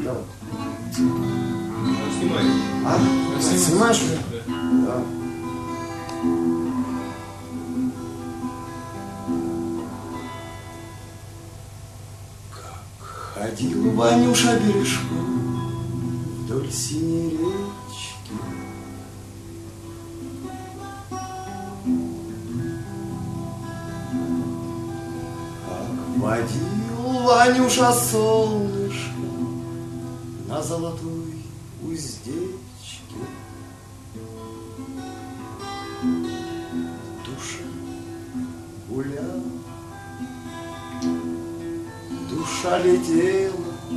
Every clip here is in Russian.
Давай. Снимай. А? Снимаешь? Да. Как ходил Ванюша бережком вдоль синей речки, как водил Ванюша солнышко на золотой уздечке. Душа гуляла, душа летела,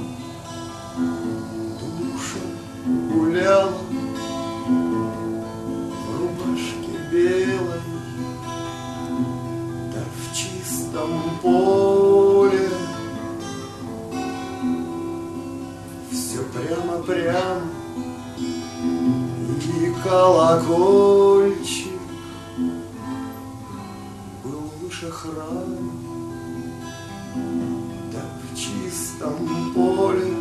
душа гуляла в рубашке белой, да в чистом поле. Все прямо-прямо, и колокольчик был выше храма, да в чистом поле,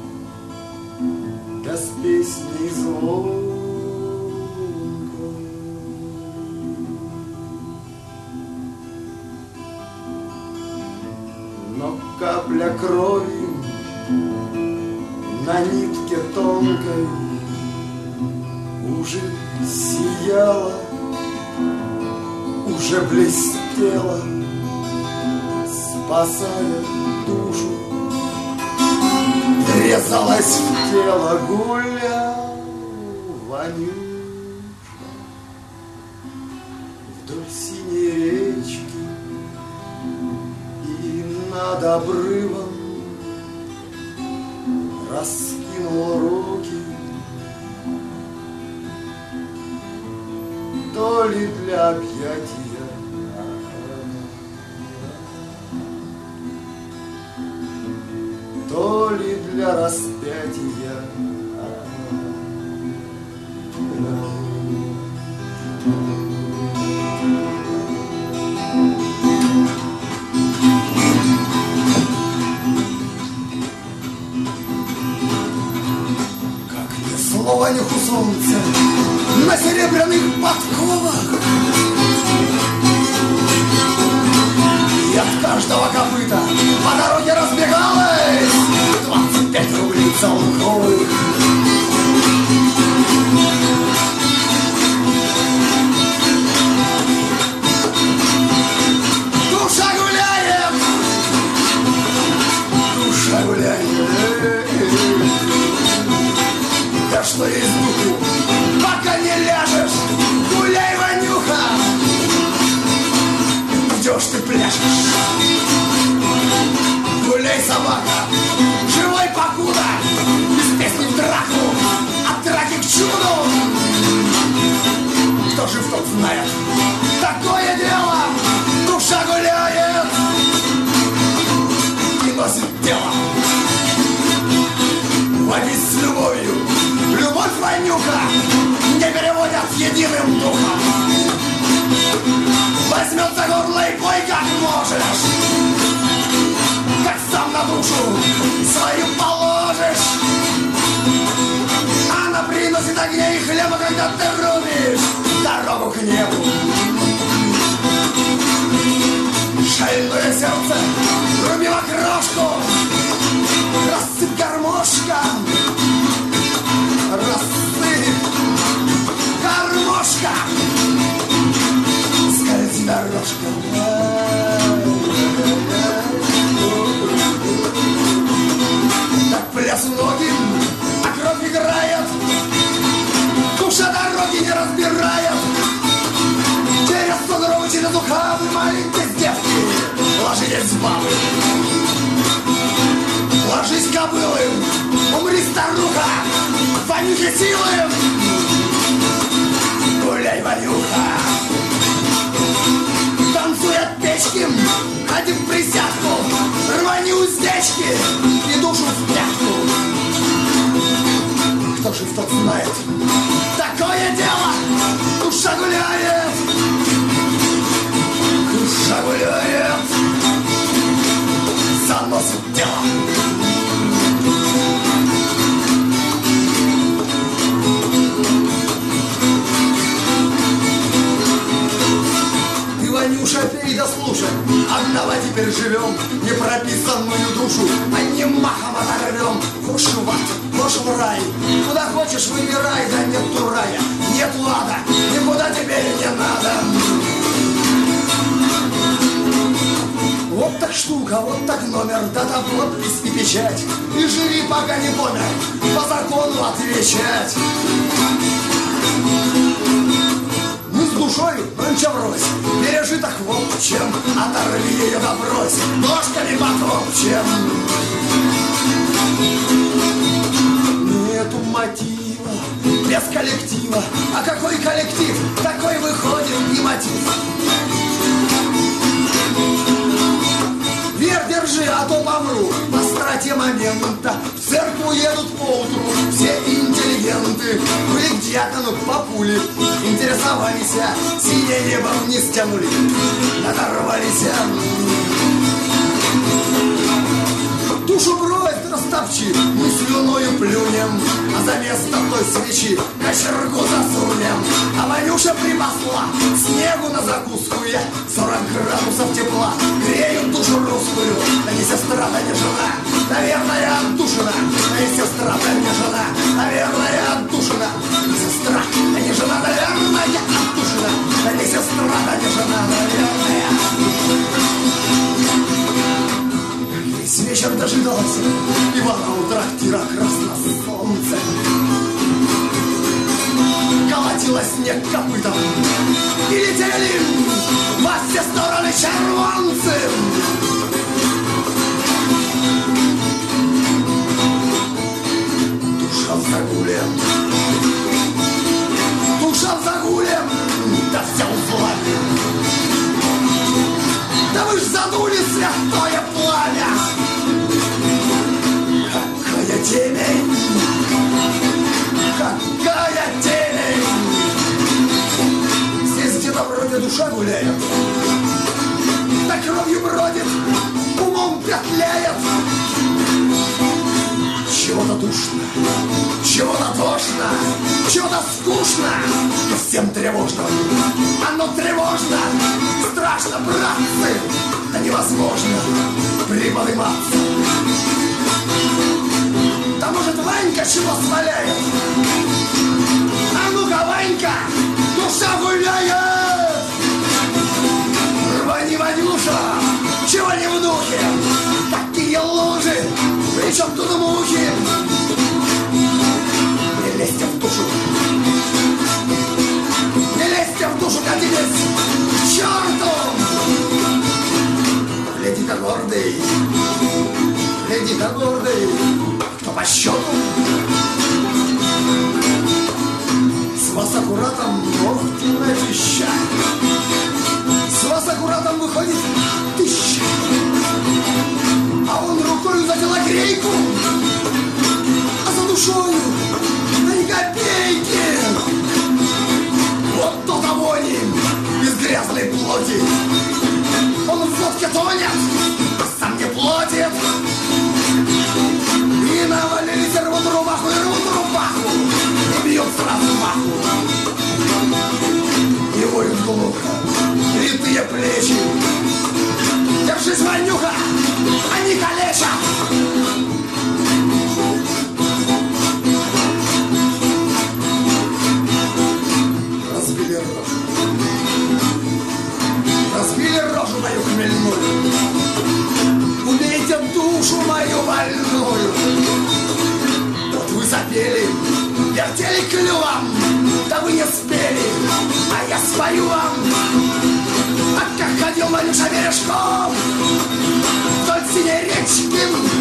да с песней звонкой. Но капля крови на нитке тонкой уже сияла, уже блестела, спасая душу, врезалась в тело, гулял Ванюша вдоль синей речки и над обрывом раскинул руки, то ли для объятия, то ли для распятия. Как несло Ванюху солнце на серебряных подковах, и от каждого копыта по дороге разбегалось 25 рублей целковых. Душа гуляет, душа гуляет, да что есть духу, пока не ляжешь, гуляй, Ванюха, идешь ты пляшешь. Гуляй, собака, живой покуда, без песни в драку, от драки к чуду. Кто жив, тот знает, такое дело, душа гуляет и носит тело. Водись с любовью, любовь, Ванюха, не переводят единым духом. Возьмет за горло и пой как можешь, как сам на душу свою положишь. Она приносит огня и хлеба, когда ты рубишь дорогу к небу. Шальное сердце руби в окрошку, рассыпь гармошка, рассыпь гармошка, скользи дорожка. Так пляс многим, а кровь играет, душа дороги не разбирает. Через сугробы, через ухабы маленькие девки, ложитесь в бабы. Ложись, кобылы, умри, старуха, Ванюхе силы. Гуляй, Ванюха, танцуй от печки, ходи в присядку, рвани уздечки и душу в пятку. Кто жив, тот знает, такое дело, душа гуляет, душа гуляет, заносит дело. живем непрописанную душу, одним махом оторвем. Хошь в ад, хошь в рай, куда хочешь выбирай, да нету рая, нету ада, никуда теперь не надо. Вот так штука, вот так номер, да-да, подпись и печать. И живи, пока не помер, по закону отвечать. Мы с душою нынче врозь, пережиток в общем, оторви ее да брось, ножками потопчем. Нету мотива, без коллектива, а какой коллектив, такой выходит и мотив. Вер держи, а то помру по страте момента. В церковь едут поутру все интеллигенты. Были к дьякону, к папуле, интересовались, синее небом не стянули, надорвались. Душу брось, растопчи, мы слюною плюнем, а за место той свечи кочергу засунем. А Ванюша припасла снегу на закуску, я 40 градусов тепла греют душу русскую. Да не сестра, да не жена, наверное, отдушина. Да не сестра, да не жена, наверное, отдушина. Да не сестра, да не жена, наверное, отдушина. Да не сестра, да не жена, наверное. Весь вечер дожидался Ивана у трактира, красно солнце. Колотило снег копытом, и летели во все стороны червонцы. Душа в загуле, душа в загуле, да вся в пламя. Да вы ж задули святое пламя. Какая темень, какая темень. Здесь где-то вроде душа гуляет, да кровью бродит, умом петляет. Чего-то душно, чего-то тошно, чего-то скучно, и всем тревожно. Оно тревожно, страшно, братцы, да невозможно приподниматься. Да может Ванька чего сваляет? А ну-ка, Ванька, душа гуляет! Рвани, Ванюша, чего не в духе? Такие лужи, причем тут мухи. Не лезьте в душу, не лезьте в душу, катитесь к черту. Гляди-ка гордый, гляди-ка гордый, кто по счету. С вас аккуратом ногти начища, с вас аккуратом выходит 1000. А он рукою за телогрейку, а за душою на ни копейки. Вот то-то вони из грязной плоти. Он в водке тонет, сам не платит. И навалили рвут рубаху, и рвут рубаху, и бьют сразу маху. И воют глухо литые плечи. Держись, Ванюха, они калечат. Разбили рожу, разбили рожу мою хмельную. Убейте душу мою больную. Вот вы запели, вертели клювом, да вы не спели, а я спою вам. А как ходил Ванюша бережком вдоль синей речки,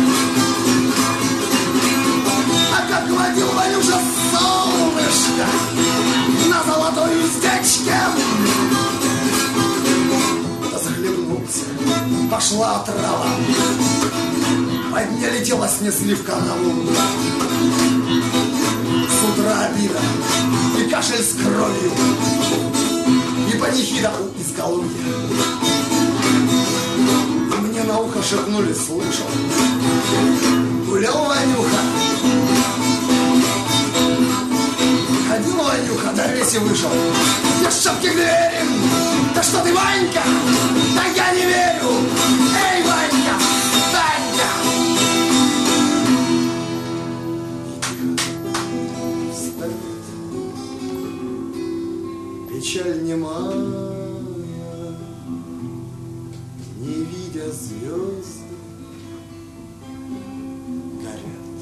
а как водил Ванюша солнышко на золотой уздечке. Да захлебнулся, пошла отрава, под ней летела, снесли в канаву. С утра обида и кашель с кровью, и панихида у изголовья. Мне на ухо шепнули, слышал, гулял Ванюха, ходил Ванюха, да весь и вышел. Без шапки к двери, да что ты, Ванька, да я не верю. Эй, Ванька! понимая, не видя звезды, горят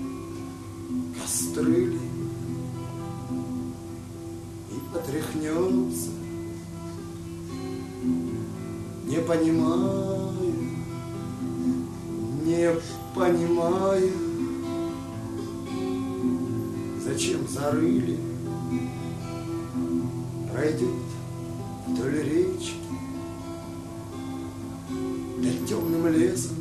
костры и потряхнется, не понимая, не понимая, зачем зарыли, пройдет вдоль речки, да темным лесом,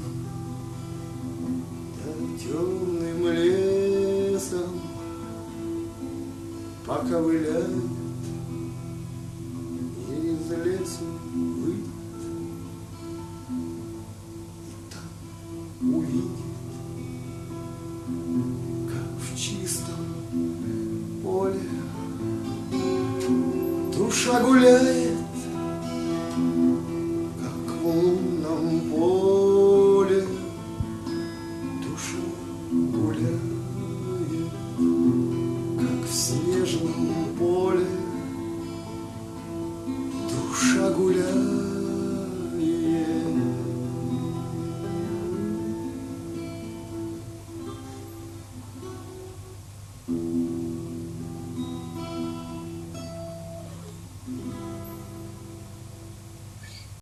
поковыляет из лесу выйдет, и там увидит, как в чистом поле душа гуляет.